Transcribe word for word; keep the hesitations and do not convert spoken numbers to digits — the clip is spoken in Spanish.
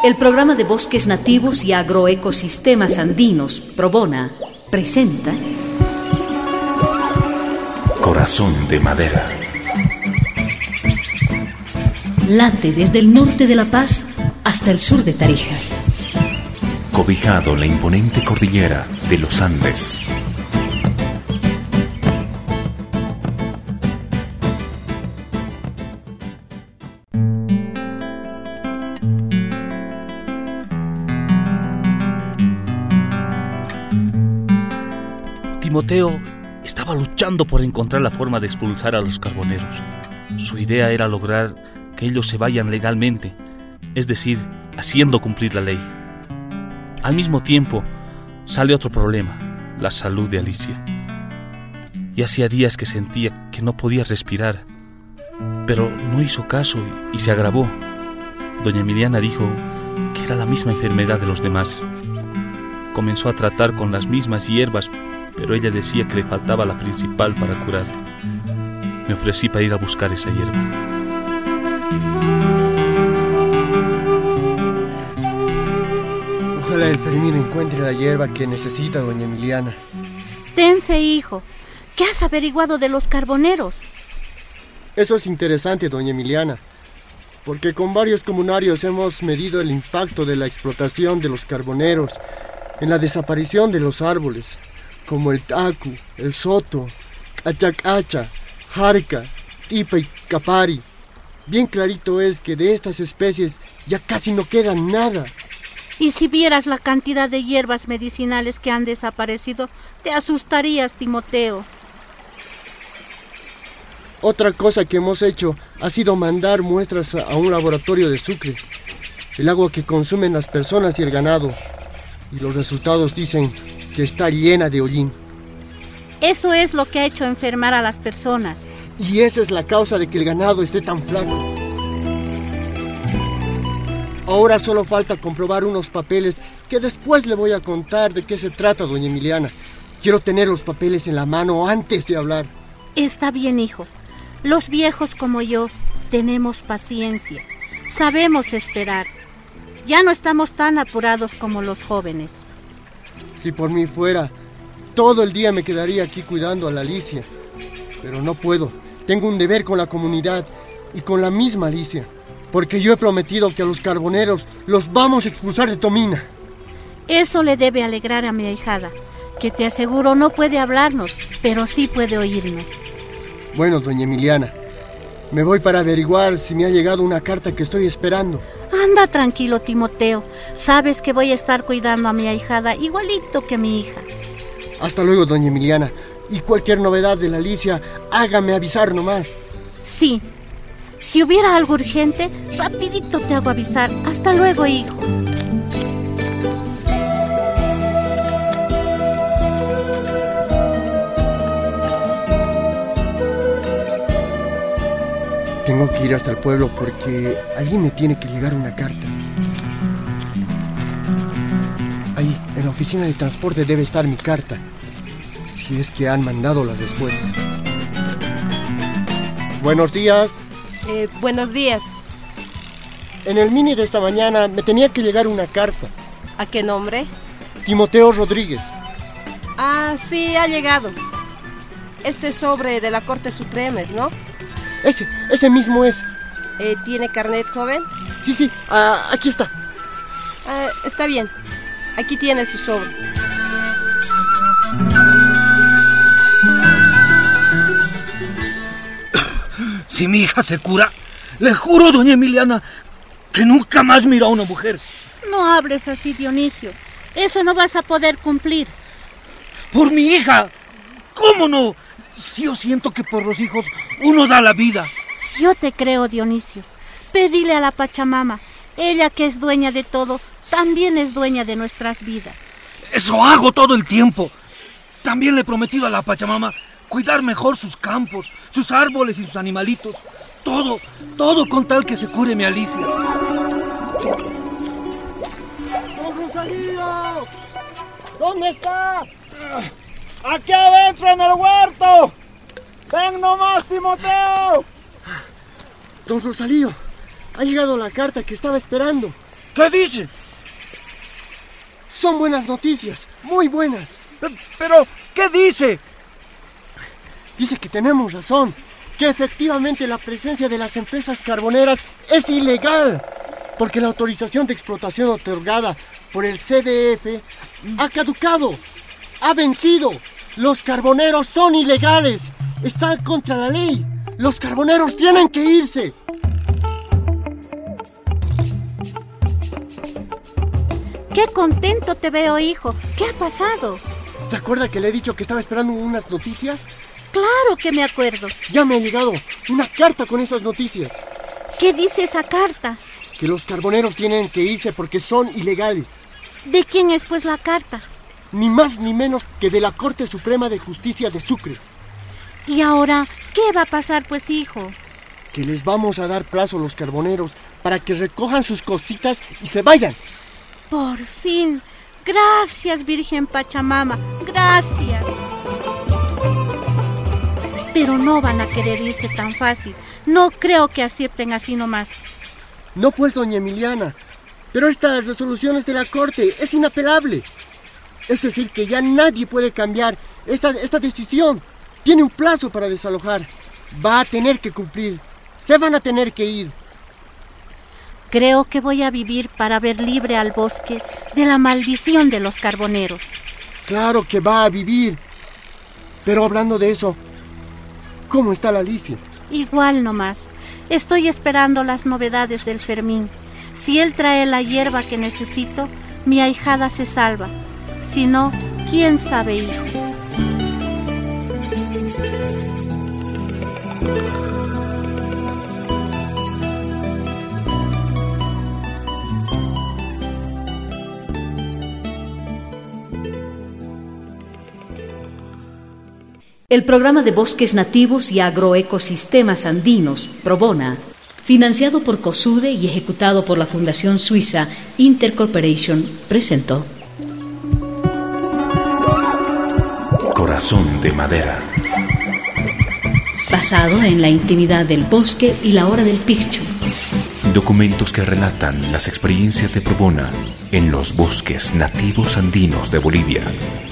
El programa de bosques nativos y agroecosistemas andinos, Probona, presenta Corazón de Madera. Late desde el norte de La Paz hasta el sur de Tarija. Cobijado en la imponente cordillera de los Andes. Timoteo estaba luchando por encontrar la forma de expulsar a los carboneros. Su idea era lograr que ellos se vayan legalmente, es decir, haciendo cumplir la ley. Al mismo tiempo, sale otro problema, la salud de Alicia. Y hacía días que sentía que no podía respirar, pero no hizo caso y, y se agravó. Doña Emiliana dijo que era la misma enfermedad de los demás. Comenzó a tratar con las mismas hierbas, pero ella decía que le faltaba la principal para curar. Me ofrecí para ir a buscar esa hierba. Ojalá el Fermín encuentre la hierba que necesita doña Emiliana. Ten fe, hijo. ¿Qué has averiguado de los carboneros? Eso es interesante, doña Emiliana, porque con varios comunarios hemos medido el impacto de la explotación de los carboneros en la desaparición de los árboles, como el tacu, el soto, cachacacha, jarca, tipa y capari. Bien clarito es que de estas especies ya casi no queda nada. Y si vieras la cantidad de hierbas medicinales que han desaparecido, te asustarías, Timoteo. Otra cosa que hemos hecho ha sido mandar muestras a un laboratorio de Sucre, el agua que consumen las personas y el ganado, y los resultados dicen que está llena de hollín. Eso es lo que ha hecho enfermar a las personas. Y esa es la causa de que el ganado esté tan flaco. Ahora solo falta comprobar unos papeles que después le voy a contar de qué se trata, doña Emiliana. Quiero tener los papeles en la mano antes de hablar. Está bien, hijo. Los viejos como yo tenemos paciencia. Sabemos esperar. Ya no estamos tan apurados como los jóvenes. Si por mí fuera, todo el día me quedaría aquí cuidando a la Alicia. Pero no puedo. Tengo un deber con la comunidad y con la misma Alicia. Porque yo he prometido que a los carboneros los vamos a expulsar de Tomina. Eso le debe alegrar a mi ahijada, que te aseguro no puede hablarnos, pero sí puede oírnos. Bueno, doña Emiliana, me voy para averiguar si me ha llegado una carta que estoy esperando. Anda tranquilo, Timoteo. Sabes que voy a estar cuidando a mi ahijada igualito que a mi hija. Hasta luego, doña Emiliana. Y cualquier novedad de la Alicia, hágame avisar nomás. Sí. Si hubiera algo urgente, rapidito te hago avisar. Hasta luego, hijo. Tengo que ir hasta el pueblo porque allí me tiene que llegar una carta. Ahí, en la oficina de transporte debe estar mi carta, si es que han mandado la respuesta. Buenos días. Eh, buenos días. En el mini de esta mañana me tenía que llegar una carta. ¿A qué nombre? Timoteo Rodríguez. Ah, sí, ha llegado. Este sobre de la Corte Suprema, ¿no? Ese, ese mismo es. Eh, ¿Tiene carnet, joven? Sí, sí, ah, aquí está. Ah, está bien. Aquí tiene su sobre. Si mi hija se cura, le juro, doña Emiliana, que nunca más miro a una mujer. No hables así, Dionisio. Eso no vas a poder cumplir. ¿Por mi hija? ¿Cómo no? Si yo siento que por los hijos uno da la vida. Yo te creo, Dionisio. Pedile a la Pachamama. Ella, que es dueña de todo, también es dueña de nuestras vidas. Eso hago todo el tiempo. También le he prometido a la Pachamama cuidar mejor sus campos, sus árboles y sus animalitos. Todo, todo con tal que se cure mi Alicia. ¡Don Rosalío! ¿Dónde está? ¡Aquí adentro en el huerto! ¡Ven nomás, Timoteo! Don Rosalío, ha llegado la carta que estaba esperando. ¿Qué dice? Son buenas noticias, muy buenas. Pero, ¿qué dice? Dice que tenemos razón, que efectivamente la presencia de las empresas carboneras es ilegal, porque la autorización de explotación otorgada por el C D F ha caducado, ha vencido. Los carboneros son ilegales, están contra la ley. Los carboneros tienen que irse. ¡Qué contento te veo, hijo! ¿Qué ha pasado? ¿Se acuerda que le he dicho que estaba esperando unas noticias? ¡Claro que me acuerdo! Ya me ha llegado una carta con esas noticias. ¿Qué dice esa carta? Que los carboneros tienen que irse porque son ilegales. ¿De quién es, pues, la carta? Ni más ni menos que de la Corte Suprema de Justicia de Sucre. ¿Y ahora qué va a pasar, pues, hijo? Que les vamos a dar plazo a los carboneros para que recojan sus cositas y se vayan. Por fin. Gracias, Virgen Pachamama. Gracias. Pero no van a querer irse tan fácil. No creo que acepten así nomás. No, pues, doña Emiliana. Pero esta resolución es de la Corte. Es inapelable. Es decir, que ya nadie puede cambiar esta, esta decisión. Tiene un plazo para desalojar. Va a tener que cumplir. Se van a tener que ir. Creo que voy a vivir para ver libre al bosque de la maldición de los carboneros. Claro que va a vivir. Pero hablando de eso, ¿cómo está la Alicia? Igual nomás. Estoy esperando las novedades del Fermín. Si él trae la hierba que necesito, mi ahijada se salva. Si no, quién sabe, hijo. El programa de bosques nativos y agroecosistemas andinos, Probona, financiado por COSUDE y ejecutado por la Fundación Suiza Intercorporation, presentó Corazón de Madera. Basado en la intimidad del bosque y la hora del piccho. Documentos que relatan las experiencias de Probona en los bosques nativos andinos de Bolivia.